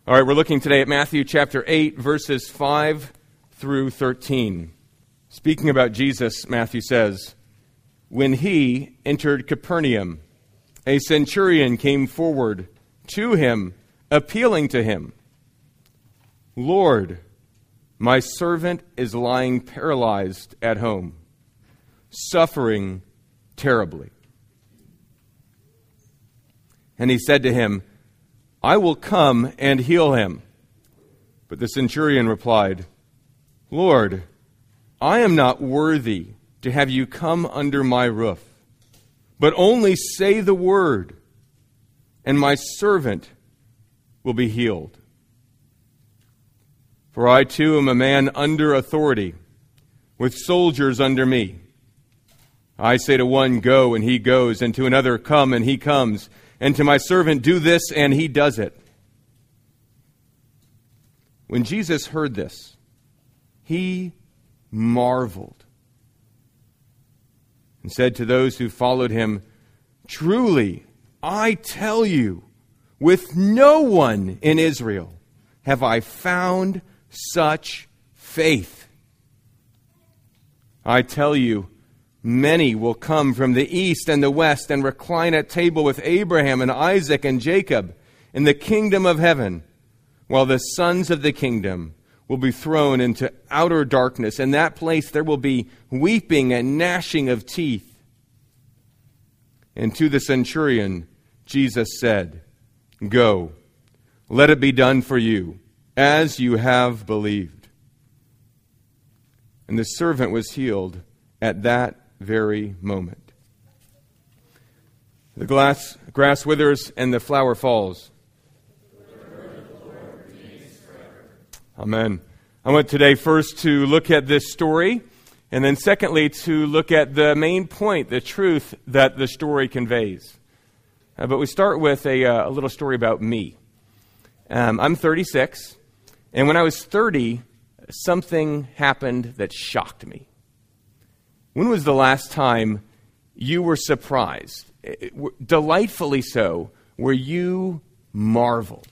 All right, we're looking today at Matthew chapter 8, verses 5 through 13. Speaking about Jesus, Matthew says, "When he entered Capernaum, a centurion came forward to him, appealing to him, 'Lord, my servant is lying paralyzed at home, suffering terribly.' And he said to him, 'I will come and heal him.' But the centurion replied, 'Lord, I am not worthy to have you come under my roof, but only say the word, and my servant will be healed. For I too am a man under authority, with soldiers under me. I say to one, go, and he goes, and to another, come, and he comes, and to my servant, do this, and he does it.' When Jesus heard this, he marveled and said to those who followed him, 'Truly, I tell you, with no one in Israel have I found such faith. I tell you, many will come from the east and the west and recline at table with Abraham and Isaac and Jacob in the kingdom of heaven, while the sons of the kingdom will be thrown into outer darkness. In that place there will be weeping and gnashing of teeth.' And to the centurion, Jesus said, 'Go, let it be done for you, as you have believed.' And the servant was healed at that very moment." The grass withers and the flower falls. Amen. I want today first to look at this story, and then secondly to look at the main point, the truth that the story conveys. But we start with a little story about me. I'm 36, and when I was 30, something happened that shocked me. When was the last time you were surprised, delightfully so, where you marveled?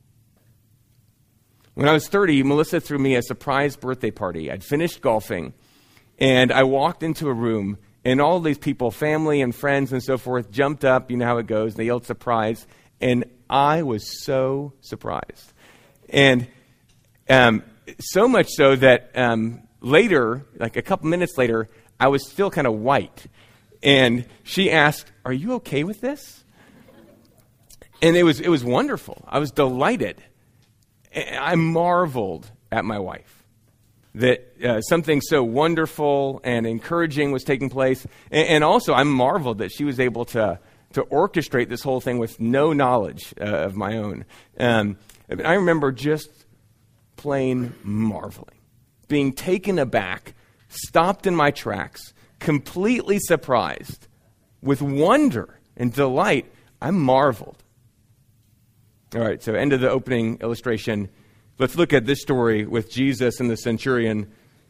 When I was 30, Melissa threw me a surprise birthday party. I'd finished golfing, and I walked into a room, and all these people, family and friends and so forth, jumped up. You know how it goes. They yelled surprise, and I was so surprised. And so much so that later, like a couple minutes later, I was still kind of white. And she asked, "Are you okay with this?" And it was wonderful. I was delighted. I marveled at my wife that something so wonderful and encouraging was taking place. And also I marveled that she was able to orchestrate this whole thing with no knowledge of my own. I remember just plain marveling, being taken aback, stopped in my tracks, completely surprised, with wonder and delight. I marveled. All right, so end of the opening illustration. Let's look at this story with Jesus and the centurion.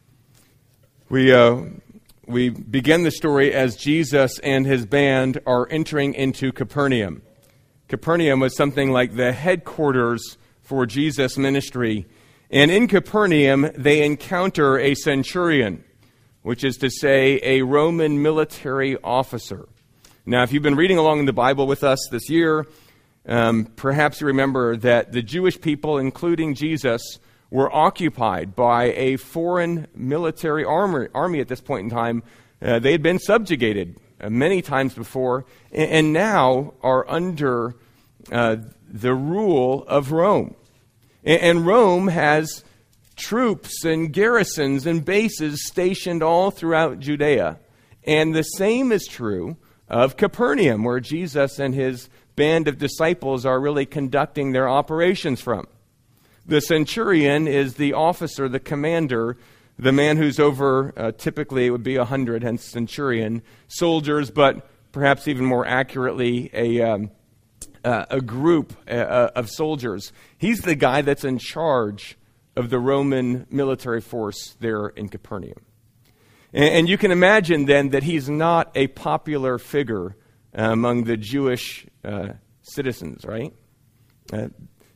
We begin the story as Jesus and his band are entering into Capernaum. Capernaum was something like the headquarters for Jesus' ministry. And in Capernaum, they encounter a centurion, which is to say a Roman military officer. Now, if you've been reading along in the Bible with us this year, perhaps you remember that the Jewish people, including Jesus, were occupied by a foreign military army at this point in time. They had been subjugated many times before, and now are under the rule of Rome. And Rome has troops and garrisons and bases stationed all throughout Judea. And the same is true of Capernaum, where Jesus and his band of disciples are really conducting their operations from. The centurion is the officer, the commander, the man who's over, typically it would be 100, hence centurion, soldiers, but perhaps even more accurately, a group of soldiers. He's the guy that's in charge of the Roman military force there in Capernaum. And you can imagine then that he's not a popular figure among the Jewish citizens, right?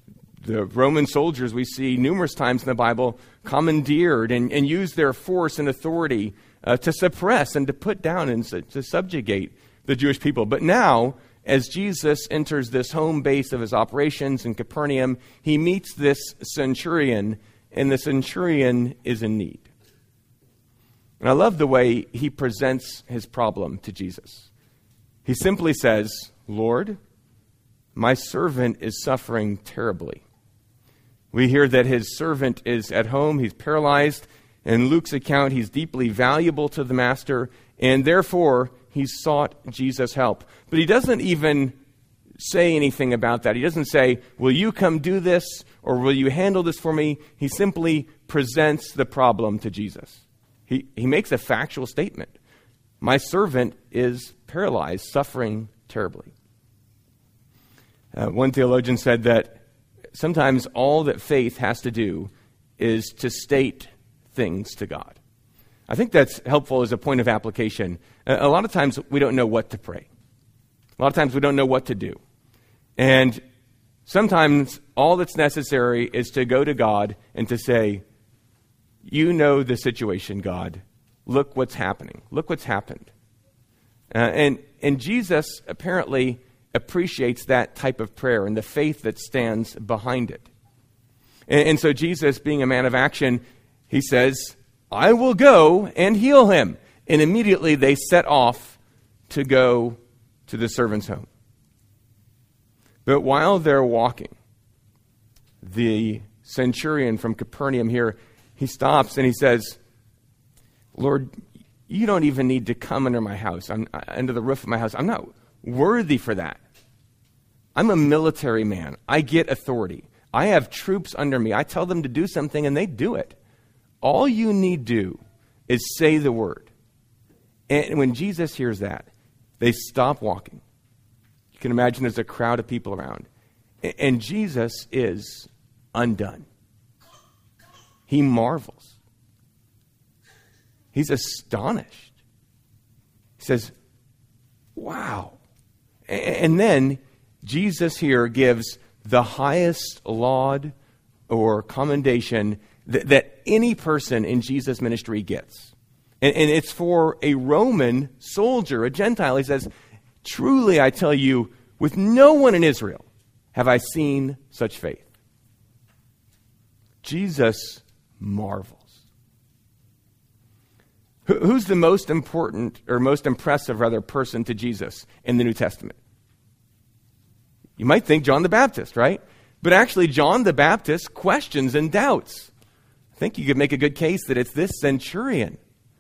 The Roman soldiers we see numerous times in the Bible commandeered and used their force and authority to suppress and to put down and to subjugate the Jewish people. But now, as Jesus enters this home base of his operations in Capernaum, he meets this centurion, and the centurion is in need. And I love the way he presents his problem to Jesus. He simply says, "Lord, my servant is suffering terribly." We hear that his servant is at home, he's paralyzed. In Luke's account, he's deeply valuable to the master, and therefore he sought Jesus' help. But he doesn't even say anything about that. He doesn't say, "Will you come do this?" or "Will you handle this for me?" He simply presents the problem to Jesus. He makes a factual statement. My servant is paralyzed, suffering terribly. One theologian said that sometimes all that faith has to do is to state things to God. I think that's helpful as a point of application. A lot of times we don't know what to pray. A lot of times we don't know what to do. And sometimes all that's necessary is to go to God and to say, "You know the situation, God. Look what's happening. Look what's happened." And Jesus apparently appreciates that type of prayer and the faith that stands behind it. And so Jesus, being a man of action, he says, "I will go and heal him." And immediately they set off to go to the servant's home. But while they're walking, the centurion from Capernaum here, he stops and he says, "Lord, you don't even need to come under my house, under the roof of my house. I'm not worthy for that. I'm a military man. I get authority. I have troops under me. I tell them to do something and they do it. All you need do is say the word." And when Jesus hears that, they stop walking. You can imagine there's a crowd of people around. And Jesus is undone. He marvels. He's astonished. He says, "Wow." And then Jesus here gives the highest laud or commendation that any person in Jesus' ministry gets. And it's for a Roman soldier, a Gentile. He says, "Truly I tell you, with no one in Israel have I seen such faith." Jesus marvels. Who's the most important, or most impressive, rather, person to Jesus in the New Testament? You might think John the Baptist, right? But actually, John the Baptist questions and doubts. I think you could make a good case that it's this centurion.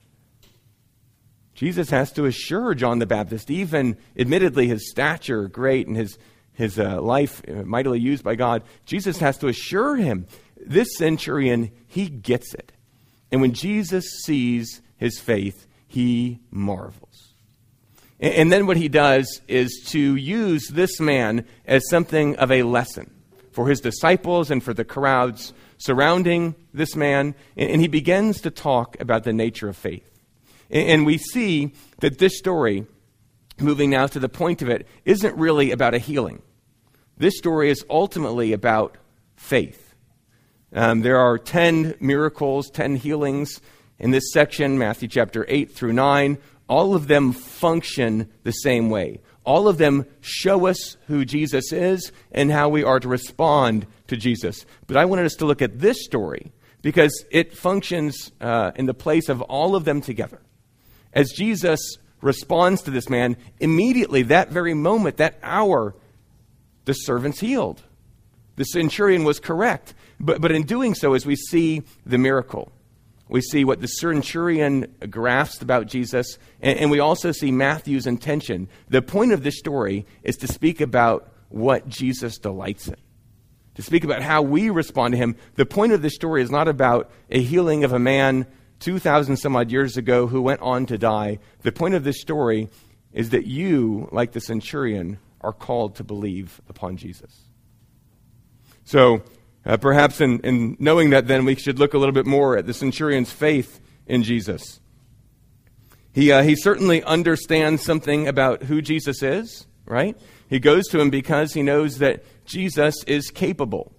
Jesus has to assure John the Baptist, even admittedly his stature great and his life mightily used by God, Jesus has to assure him, this centurion, he gets it. And when Jesus sees his faith, he marvels. And then what he does is to use this man as something of a lesson for his disciples and for the crowds surrounding this man. And he begins to talk about the nature of faith. And we see that this story, moving now to the point of it, isn't really about a healing. This story is ultimately about faith. There are 10 miracles, 10 healings in this section, Matthew chapter 8 through 9. All of them function the same way. All of them show us who Jesus is and how we are to respond to Jesus. But I wanted us to look at this story because it functions in the place of all of them together. As Jesus responds to this man, immediately, that very moment, that hour, the servant's healed. The centurion was correct. But in doing so, as we see the miracle, we see what the centurion grasped about Jesus, and we also see Matthew's intention. The point of this story is to speak about what Jesus delights in, to speak about how we respond to him. The point of this story is not about a healing of a man 2,000 some odd years ago who went on to die. The point of this story is that you, like the centurion, are called to believe upon Jesus. So perhaps in knowing that, then we should look a little bit more at the centurion's faith in Jesus. He certainly understands something about who Jesus is, right? He goes to him because he knows that Jesus is capable,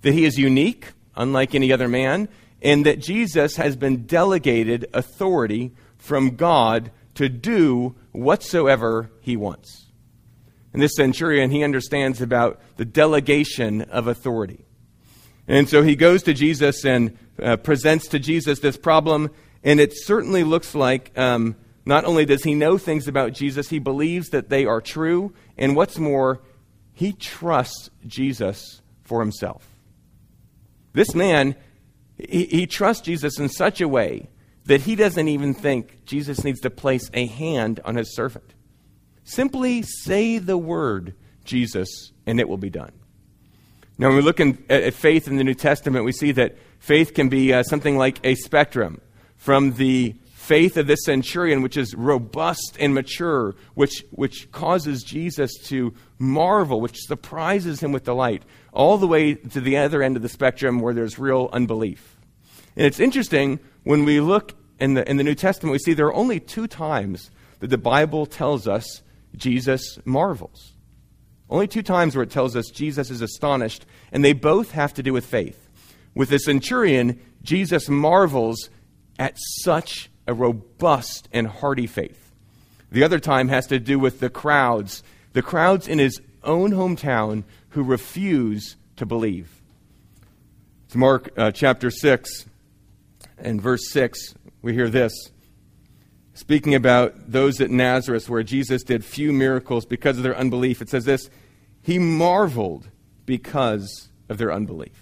that he is unique, unlike any other man, and that Jesus has been delegated authority from God to do whatsoever he wants. And this centurion, he understands about the delegation of authority. And so he goes to Jesus and presents to Jesus this problem, and it certainly looks like not only does he know things about Jesus, he believes that they are true, and what's more, he trusts Jesus for himself. This man, he trusts Jesus in such a way that he doesn't even think Jesus needs to place a hand on his servant. Simply say the word, Jesus, and it will be done. Now, when we look at faith in the New Testament, we see that faith can be something like a spectrum from the faith of this centurion, which is robust and mature, which causes Jesus to marvel, which surprises him with delight, all the way to the other end of the spectrum where there's real unbelief. And it's interesting, when we look in the New Testament, we see there are only 2 times that the Bible tells us Jesus marvels. Only 2 times where it tells us Jesus is astonished, and they both have to do with faith. With the centurion, Jesus marvels at such a robust and hearty faith. The other time has to do with the crowds in his own hometown who refuse to believe. It's Mark chapter 6 and verse 6, we hear this. Speaking about those at Nazareth where Jesus did few miracles because of their unbelief, it says this: he marveled because of their unbelief.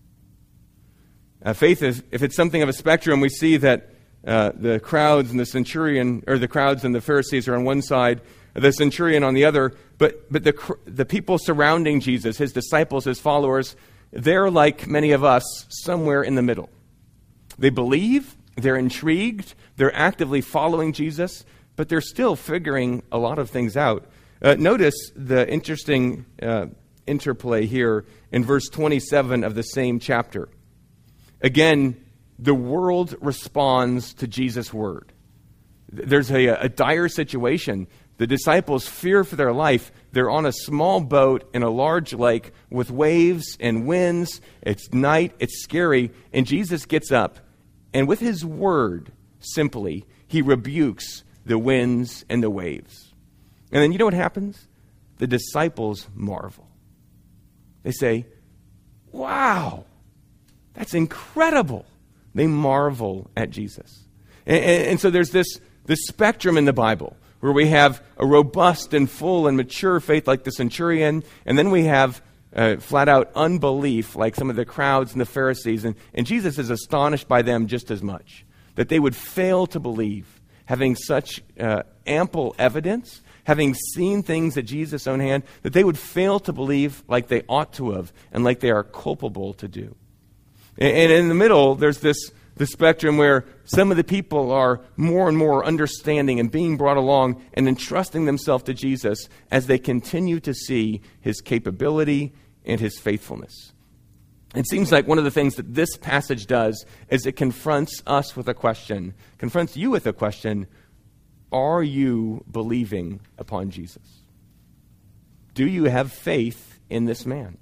Faith is, if it's something of a spectrum, we see that the crowds and the centurion, or the crowds and the Pharisees are on one side, the centurion on the other, but the people surrounding Jesus, his disciples, his followers, they're like many of us, somewhere in the middle. They believe, they're intrigued, they're actively following Jesus, but they're still figuring a lot of things out. Notice the interesting interplay here in verse 27 of the same chapter. Again, the world responds to Jesus' word. There's a dire situation. The disciples fear for their life. They're on a small boat in a large lake with waves and winds. It's night. It's scary. And Jesus gets up, and with his word, simply, he rebukes the winds and the waves. And then you know what happens? The disciples marvel. They say, wow, that's incredible. They marvel at Jesus. And so there's this spectrum in the Bible where we have a robust and full and mature faith like the centurion, and then we have flat-out unbelief like some of the crowds and the Pharisees. And Jesus is astonished by them just as much, that they would fail to believe, having such ample evidence, having seen things at Jesus' own hand, that they would fail to believe like they ought to have and like they are culpable to do. And in the middle, there's the spectrum where some of the people are more and more understanding and being brought along and entrusting themselves to Jesus as they continue to see his capability and his faithfulness. It seems like one of the things that this passage does is it confronts us with a question, confronts you with a question: are you believing upon Jesus? Do you have faith in this man?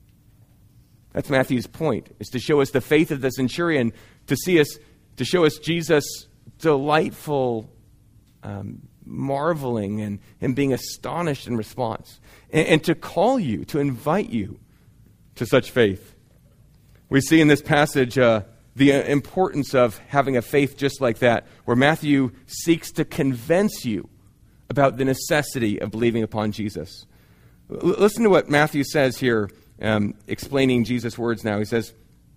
That's Matthew's point, is to show us the faith of the centurion, to show us Jesus' delightful marveling and him being astonished in response, and to call you, to invite you to such faith. We see in this passage the importance of having a faith just like that, where Matthew seeks to convince you about the necessity of believing upon Jesus. Listen to what Matthew says here, explaining Jesus' words now. He says,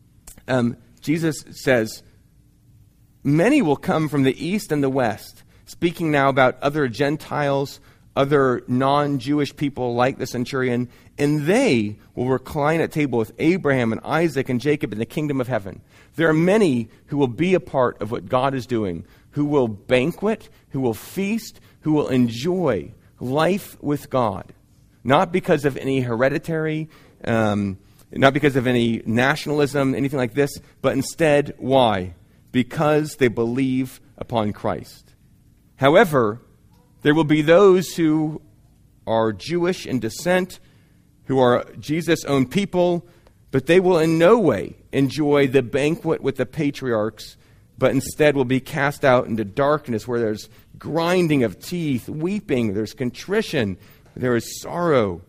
Jesus says, many will come from the east and the west, speaking now about other Gentiles, other non-Jewish people like the centurion, and they will recline at table with Abraham and Isaac and Jacob in the kingdom of heaven. There are many who will be a part of what God is doing, who will banquet, who will feast, who will enjoy life with God, not because of any hereditary, not because of any nationalism, anything like this, but instead, why? Because they believe upon Christ. However, there will be those who are Jewish in descent, who are Jesus' own people, But they will in no way enjoy the banquet with the patriarchs, but instead will be cast out into darkness where there's grinding of teeth, weeping, there's contrition, there is sorrow.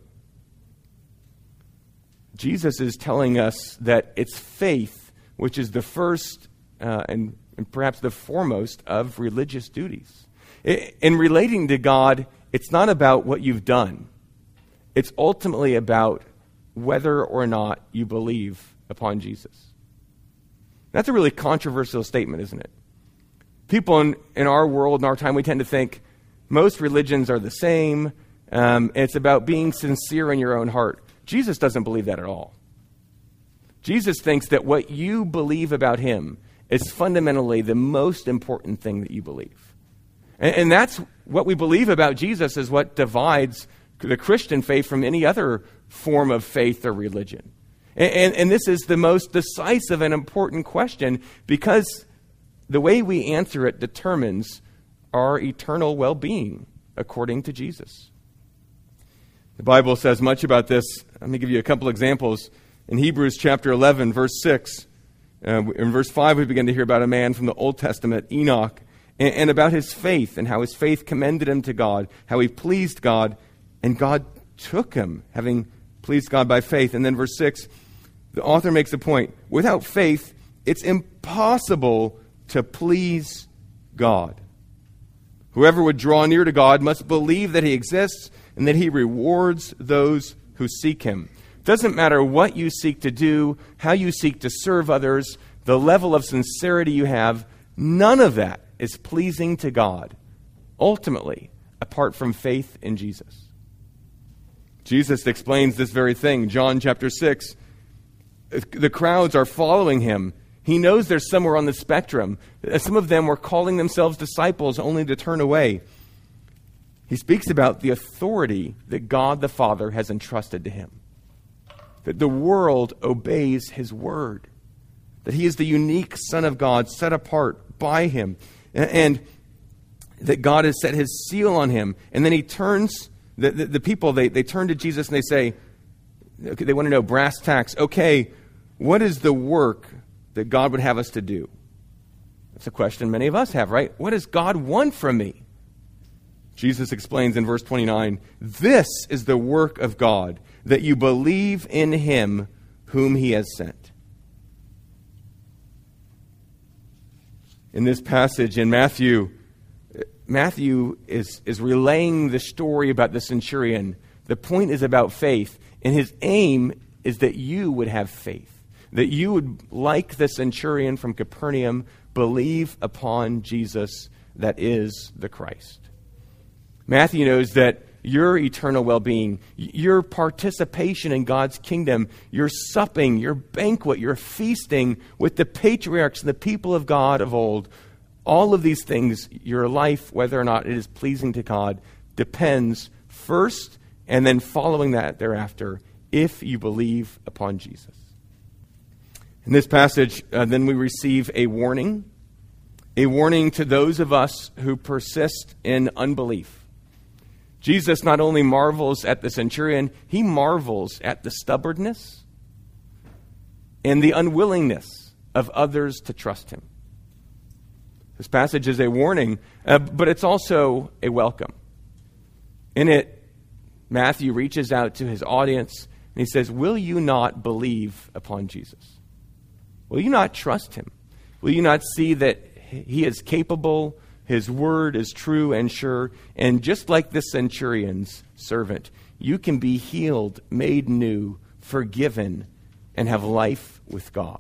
Jesus is telling us that it's faith which is the first and perhaps the foremost of religious duties. In relating to God, it's not about what you've done. It's ultimately about whether or not you believe upon Jesus. That's a really controversial statement, isn't it? People in our world, in our time, we tend to think most religions are the same. It's about being sincere in your own heart. Jesus doesn't believe that at all. Jesus thinks that what you believe about him is fundamentally the most important thing that you believe. And that's what we believe about Jesus is what divides the Christian faith from any other form of faith or religion. And this is the most decisive and important question because the way we answer it determines our eternal well-being according to Jesus. The Bible says much about this. Let me give you a couple examples. In Hebrews chapter 11, verse 6, in verse 5, we begin to hear about a man from the Old Testament, Enoch, and about his faith and how his faith commended him to God, how he pleased God, and God took him, having pleased God by faith. And then verse 6, the author makes a point. Without faith, it's impossible to please God. Whoever would draw near to God must believe that he exists and that he rewards those who seek him. It doesn't matter what you seek to do, how you seek to serve others, the level of sincerity you have, none of that is pleasing to God, ultimately, apart from faith in Jesus. Jesus explains this very thing. John chapter 6, the crowds are following him. He knows they're somewhere on the spectrum. Some of them were calling themselves disciples only to turn away. He speaks about the authority that God the Father has entrusted to him. That the world obeys his word. That he is the unique Son of God set apart by him. And that God has set his seal on him. And then he turns, the people, they turn to Jesus and they say, okay, they want to know brass tacks. Okay, what is the work that God would have us to do? That's a question many of us have, right? What does God want from me? Jesus explains in verse 29, this is the work of God, that you believe in him whom he has sent. In this passage in Matthew is relaying the story about the centurion. The point is about faith, and his aim is that you would have faith, that you would, like the centurion from Capernaum, believe upon Jesus that is the Christ. Matthew knows that your eternal well-being, your participation in God's kingdom, your supping, your banquet, your feasting with the patriarchs and the people of God of old, all of these things, your life, whether or not it is pleasing to God, depends first and then following that thereafter if you believe upon Jesus. In this passage, then we receive a warning to those of us who persist in unbelief. Jesus not only marvels at the centurion, he marvels at the stubbornness and the unwillingness of others to trust him. This passage is a warning, but it's also a welcome. In it, Matthew reaches out to his audience and he says, will you not believe upon Jesus? Will you not trust him? Will you not see that he is capable, his word is true and sure, and just like the centurion's servant, you can be healed, made new, forgiven, and have life with God.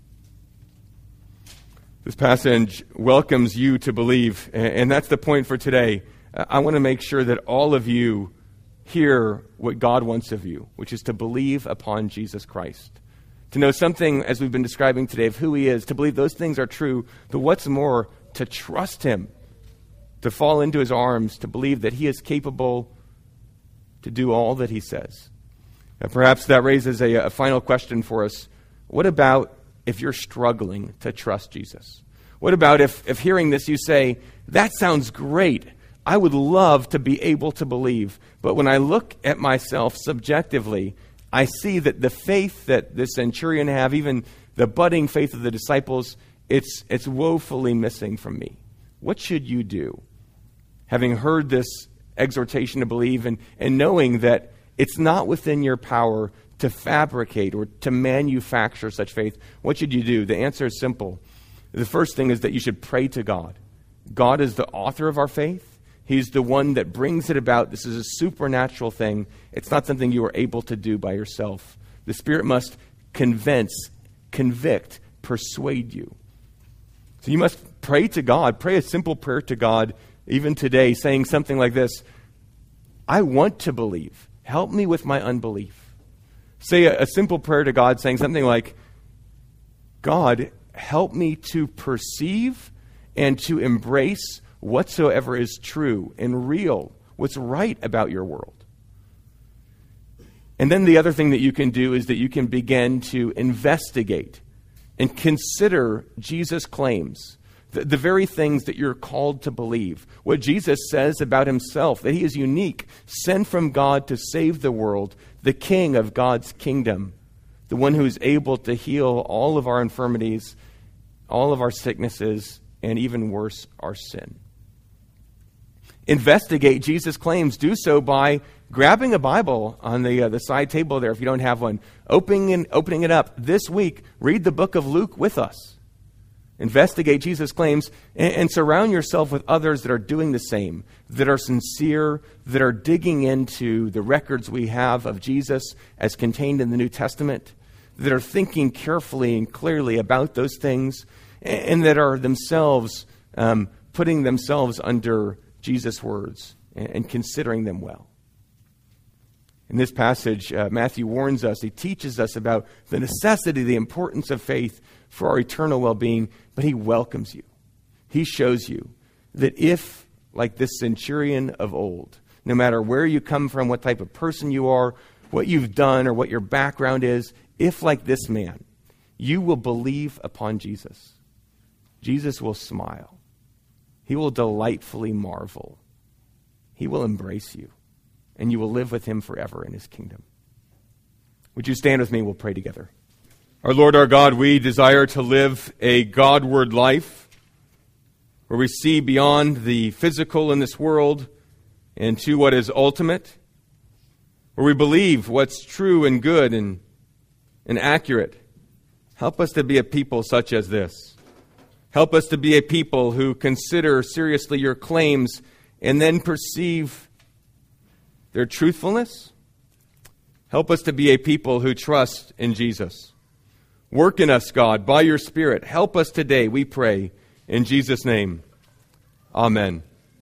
This passage welcomes you to believe, and that's the point for today. I want to make sure that all of you hear what God wants of you, which is to believe upon Jesus Christ. To know something, as we've been describing today, of who he is, to believe those things are true, but what's more, to trust him, to fall into his arms, to believe that he is capable to do all that he says. Now, perhaps that raises a final question for us. What about if you're struggling to trust Jesus? What about if hearing this you say, that sounds great. I would love to be able to believe. But when I look at myself subjectively, I see that the faith that the centurion have, even the budding faith of the disciples, it's woefully missing from me. What should you do? Having heard this exhortation to believe and knowing that it's not within your power to fabricate or to manufacture such faith, what should you do? The answer is simple. The first thing is that you should pray to God. God is the author of our faith. He's the one that brings it about. This is a supernatural thing. It's not something you are able to do by yourself. The Spirit must convince, convict, persuade you. So you must pray to God. Pray a simple prayer to God, even today, saying something like this: I want to believe. Help me with my unbelief. Say a simple prayer to God saying something like, God, help me to perceive and to embrace whatsoever is true and real, what's right about your world. And then the other thing that you can do is that you can begin to investigate and consider Jesus' claims, the very things that you're called to believe. What Jesus says about himself, that he is unique, sent from God to save the world, the King of God's kingdom, the one who is able to heal all of our infirmities, all of our sicknesses, and even worse, our sin. Investigate Jesus' claims. Do so by grabbing a Bible on the side table there if you don't have one, opening it up this week. Read the book of Luke with us. Investigate Jesus' claims and surround yourself with others that are doing the same, that are sincere, that are digging into the records we have of Jesus as contained in the New Testament, that are thinking carefully and clearly about those things, and that are themselves putting themselves under Jesus' words and considering them well. In this passage, Matthew warns us, he teaches us about the necessity, the importance of faith for our eternal well-being, but he welcomes you. He shows you that if, like this centurion of old, no matter where you come from, what type of person you are, what you've done, or what your background is, if, like this man, you will believe upon Jesus, Jesus will smile. He will delightfully marvel. He will embrace you, and you will live with him forever in his kingdom. Would you stand with me? We'll pray together. Our Lord, our God, we desire to live a Godward life where we see beyond the physical in this world and to what is ultimate, where we believe what's true and good and accurate. Help us to be a people such as this. Help us to be a people who consider seriously your claims and then perceive their truthfulness. Help us to be a people who trust in Jesus. Work in us, God, by your Spirit. Help us today, we pray. In Jesus' name, amen.